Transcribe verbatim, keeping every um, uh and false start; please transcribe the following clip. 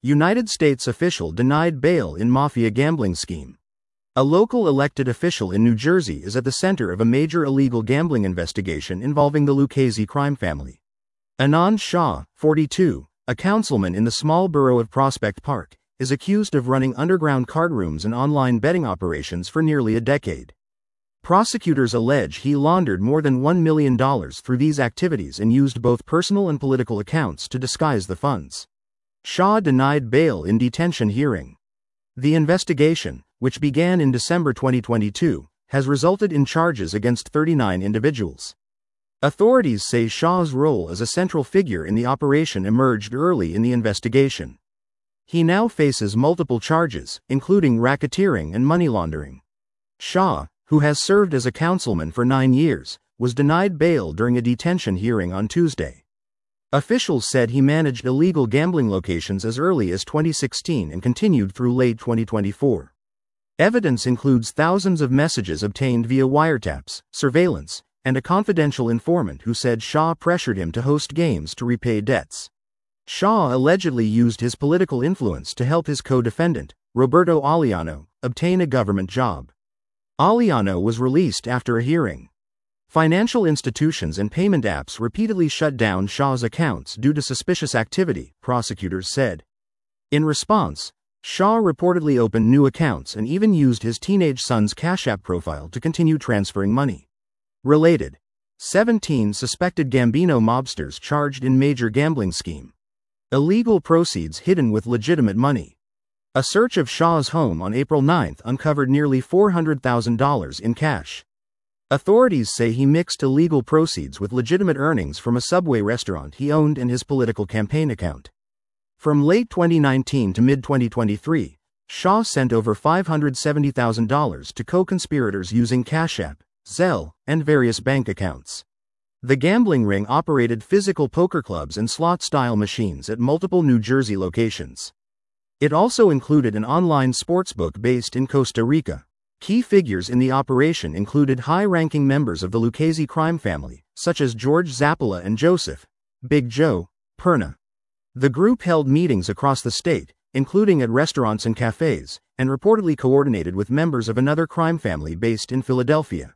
United States official denied bail in mafia gambling scheme. A local elected official in New Jersey is at the center of a major illegal gambling investigation involving the Lucchese crime family. Anand Shah, forty-two, a councilman in the small borough of Prospect Park, is accused of running underground card rooms and online betting operations for nearly a decade. Prosecutors allege he laundered more than one million dollars through these activities and used both personal and political accounts to disguise the funds. Shah denied bail in detention hearing. The investigation, which began in December twenty twenty-two, has resulted in charges against thirty-nine individuals. Authorities say Shah's role as a central figure in the operation emerged early in the investigation. He now faces multiple charges, including racketeering and money laundering. Shah, who has served as a councilman for nine years, was denied bail during a detention hearing on Tuesday. Officials said he managed illegal gambling locations as early as twenty sixteen and continued through late twenty twenty-four. Evidence includes thousands of messages obtained via wiretaps, surveillance, and a confidential informant who said Shah pressured him to host games to repay debts. Shah allegedly used his political influence to help his co-defendant, Roberto Aliano, obtain a government job. Aliano was released after a hearing. Financial institutions and payment apps repeatedly shut down Shah's accounts due to suspicious activity, prosecutors said. In response, Shah reportedly opened new accounts and even used his teenage son's Cash App profile to continue transferring money. Related: seventeen suspected Gambino mobsters charged in major gambling scheme. Illegal proceeds hidden with legitimate money. A search of Shah's home on April ninth uncovered nearly four hundred thousand dollars in cash. Authorities say he mixed illegal proceeds with legitimate earnings from a Subway restaurant he owned and his political campaign account. From late twenty nineteen to mid twenty twenty-three, Shah sent over five hundred seventy thousand dollars to co-conspirators using Cash App, Zelle, and various bank accounts. The gambling ring operated physical poker clubs and slot-style machines at multiple New Jersey locations. It also included an online sportsbook based in Costa Rica. Key figures in the operation included high-ranking members of the Lucchese crime family, such as George Zappala and Joseph, Big Joe, Perna. The group held meetings across the state, including at restaurants and cafes, and reportedly coordinated with members of another crime family based in Philadelphia.